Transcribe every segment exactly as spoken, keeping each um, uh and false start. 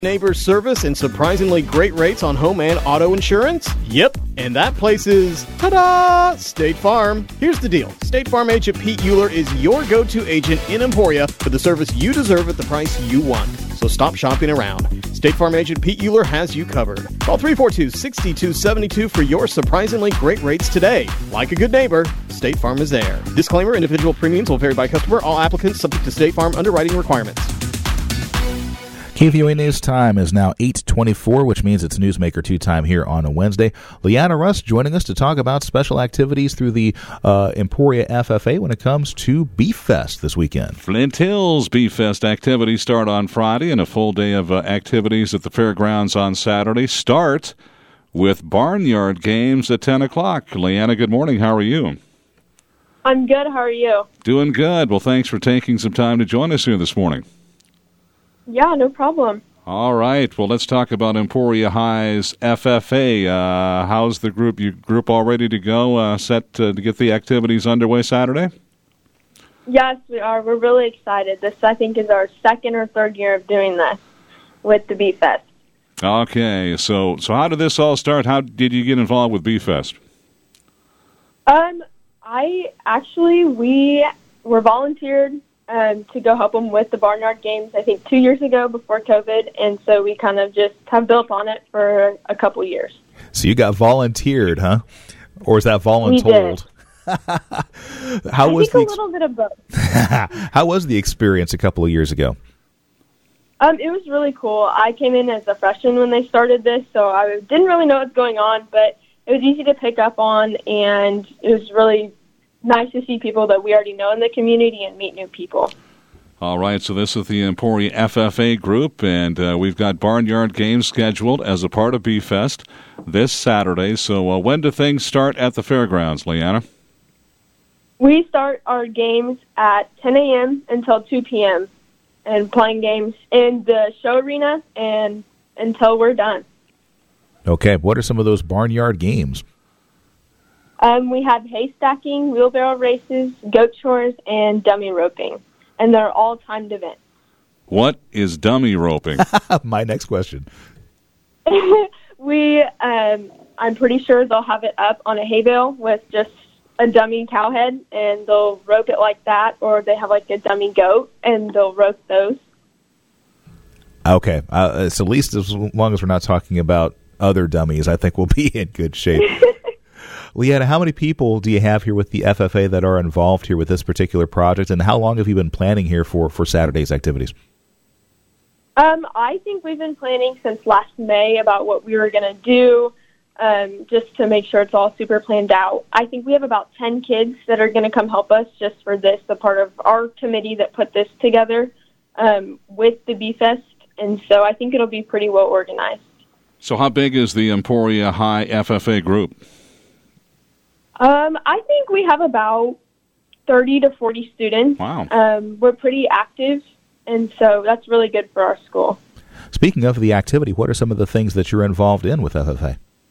Neighbor service and surprisingly great rates on home and auto insurance? Yep, and that place is, ta-da, State Farm. Here's the deal. State Farm agent Pete Euler is your go-to agent in Emporia for the service you deserve at the price you want. So stop shopping around. State Farm agent Pete Euler has you covered. Call three four two, six two seven two for your surprisingly great rates today. Like a good neighbor, State Farm is there. Disclaimer, individual premiums will vary by customer. All applicants subject to State Farm underwriting requirements. K V O A News time is now eight twenty-four, which means it's Newsmaker two time here on a Wednesday. Leanna Russ joining us to talk about special activities through the uh, Emporia F F A when it comes to Beef Fest this weekend. Flint Hills Beef Fest activities start on Friday, and a full day of uh, activities at the fairgrounds on Saturday start with barnyard games at ten o'clock. Leanna, good morning. How are you? I'm good. How are you? Doing good. Well, thanks for taking some time to join us here this morning. Yeah, no problem. All right. Well, let's talk about Emporia High's F F A. Uh, how's the group? You group all ready to go, uh, set to, to get the activities underway Saturday? Yes, we are. We're really excited. This, I think, is our second or third year of doing this with the Beef Fest. Okay. So, so how did this all start? How did you get involved with Beef Fest? Um, I actually we were volunteered Um, to go help them with the barnyard games, I think, two years ago before COVID, and so we kind of just have built on it for a couple years. So you got volunteered, huh? Or is that voluntold? How I was think the a little bit of both. How was the experience a couple of years ago? Um, it was really cool. I came in as a freshman when they started this, so I didn't really know what's going on, but it was easy to pick up on, and it was really nice to see people that we already know in the community and meet new people. All right, so this is the Emporia F F A group, and uh, we've got barnyard games scheduled as a part of Beef Fest this Saturday. So uh, when do things start at the fairgrounds, Leanna? We start our games at ten a.m. until two p.m. and playing games in the show arena and until we're done. Okay, what are some of those barnyard games? Um, we have hay stacking, wheelbarrow races, goat chores, and dummy roping, and they're all timed events. What is dummy roping? My next question. we, um, I'm pretty sure they'll have it up on a hay bale with just a dummy cow head, and they'll rope it like that, or they have like a dummy goat, and they'll rope those. Okay, uh, so at least as long as we're not talking about other dummies, I think we'll be in good shape. Leanna, how many people do you have here with the F F A that are involved here with this particular project, and how long have you been planning here for, for Saturday's activities? Um, I think we've been planning since last May about what we were going to do, um, just to make sure it's all super planned out. I think we have about ten kids that are going to come help us just for this, a part of our committee that put this together um, with the Beef Fest, and so I think it'll be pretty well organized. So how big is the Emporia High F F A group? Um, I think we have about thirty to forty students. Wow. Um, we're pretty active, and so that's really good for our school. Speaking of the activity, what are some of the things that you're involved in with F F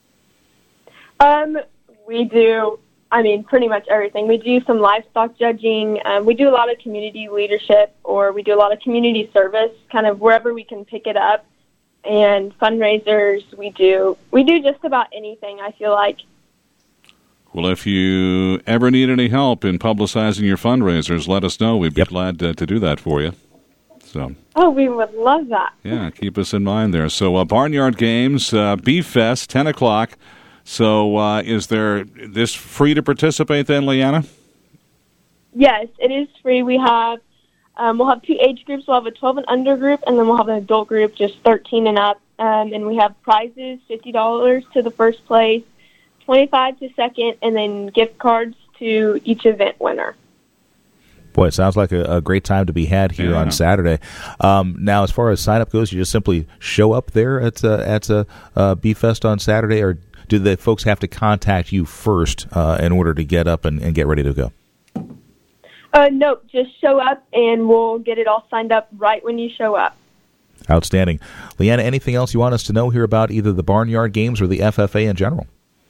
A? Um, we do, I mean, pretty much everything. We do some livestock judging. Um, we do a lot of community leadership, or we do a lot of community service, kind of wherever we can pick it up, and fundraisers. We do, we do just about anything, I feel like. Well, if you ever need any help in publicizing your fundraisers, let us know. We'd be yep. glad to, to do that for you. So, oh, we would love that. Yeah, keep us in mind there. So, uh, Barnyard Games, uh, Beef Fest, ten o'clock. So, uh, is there this free to participate then, Leanna? Yes, it is free. We have, um, we'll have two age groups. We'll have a twelve and under group, and then we'll have an adult group, just thirteen and up. Um, and we have prizes, fifty dollars to the first place, twenty-five to second, and then gift cards to each event winner. Boy, it sounds like a, a great time to be had here yeah. on Saturday. Um, now, as far as sign-up goes, you just simply show up there at uh, at uh, uh, Beef Fest on Saturday, or do the folks have to contact you first uh, in order to get up and, and get ready to go? Uh, nope, just show up, and we'll get it all signed up right when you show up. Outstanding. Leanna, anything else you want us to know here about either the Barnyard Games or the F F A in general?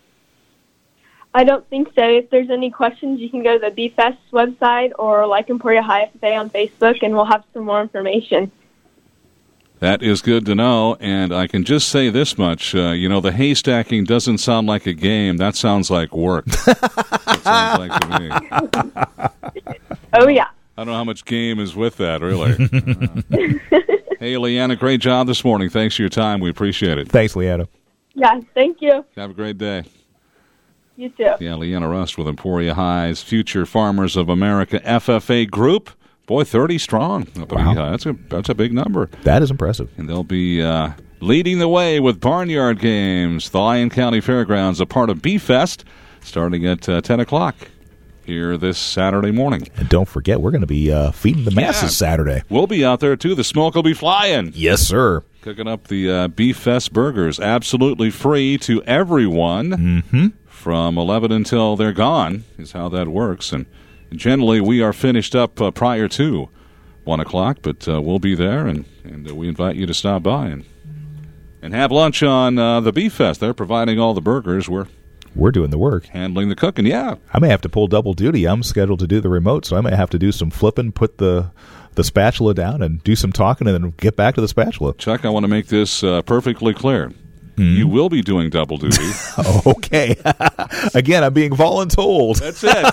I don't think so. If there's any questions, you can go to the Beef Fest website or like Emporia High F F A on Facebook, and we'll have some more information. That is good to know, and I can just say this much. Uh, you know, the haystacking doesn't sound like a game. That sounds like work. That sounds like to me. Oh, yeah. I don't know how much game is with that, really. uh, hey, Leanna, great job this morning. Thanks for your time. We appreciate it. Thanks, Leanna. Yeah, thank you. Have a great day. You too. Yeah, Leanna Rust with Emporia High's Future Farmers of America F F A Group. Boy, thirty strong. Wow. That's a, that's a big number. That is impressive. And they'll be uh, leading the way with Barnyard Games. The Lyon County Fairgrounds, a part of B-Fest, starting at uh, ten o'clock here this Saturday morning. And don't forget, we're going to be uh, feeding the masses yeah. Saturday. We'll be out there, too. The smoke will be flying. Yes, sir. Cooking up the uh, B-Fest burgers. Absolutely free to everyone mm-hmm. from eleven until they're gone is how that works. And generally, we are finished up uh, prior to one o'clock, but uh, we'll be there, and, and uh, we invite you to stop by and and have lunch on uh, the Beef Fest. They're providing all the burgers. We're We're doing the work. Handling the cooking, yeah. I may have to pull double duty. I'm scheduled to do the remote, so I may have to do some flipping, put the the spatula down, and do some talking, and then get back to the spatula. Chuck, I want to make this uh, perfectly clear. Mm. You will be doing double duty. Okay. Again, I'm being voluntold. That's it.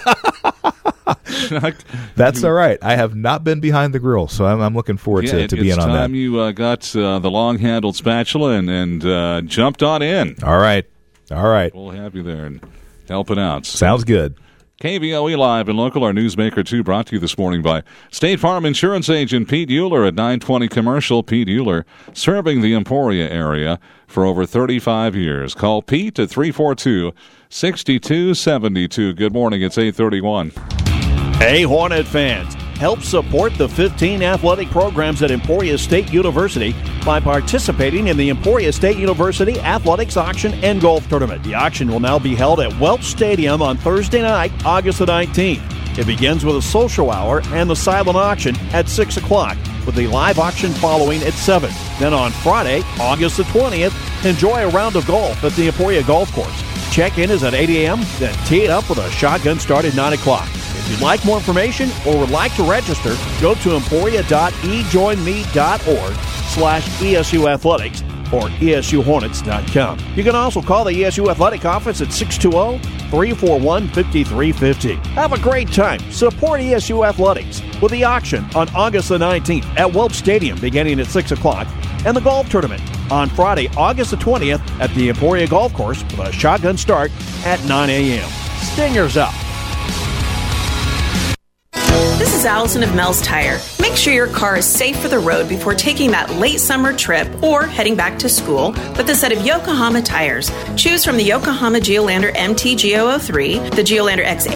Chuck, That's all right. I have not been behind the grill, so I'm, I'm looking forward yeah, to, it, to being on that. It's time you uh, got uh, the long-handled spatula and, and uh, jumped on in. All right. All right. We'll have you there and helping out. Sounds good. K V O E Live and Local, our Newsmaker two, brought to you this morning by State Farm Insurance Agent Pete Euler at nine twenty Commercial. Pete Euler, serving the Emporia area for over thirty-five years. Call Pete at three four two, six two seven two. Good morning. It's eight thirty-one. Hey, Hornet fans. Help support the fifteen athletic programs at Emporia State University by participating in the Emporia State University Athletics Auction and Golf Tournament. The auction will now be held at Welch Stadium on Thursday night, August the nineteenth. It begins with a social hour and the silent auction at six o'clock, with the live auction following at seven. Then on Friday, August the twentieth, enjoy a round of golf at the Emporia Golf Course. Check-in is at eight a.m., then tee it up with a shotgun start at nine o'clock. If you'd like more information or would like to register, go to emporia dot e join me dot org slash E S U Athletics or E S U Hornets dot com. You can also call the E S U Athletic Office at six two zero, three four one, five three five zero. Have a great time. Support E S U Athletics with the auction on August the nineteenth at Welch Stadium beginning at six o'clock and the golf tournament on Friday, August the twentieth at the Emporia Golf Course with a shotgun start at nine a.m. Stingers up. This is Allison of Mel's Tire. Make sure your car is safe for the road before taking that late summer trip or heading back to school with a set of Yokohama tires. Choose from the Yokohama Geolandar M T G zero zero three, the Geolandar X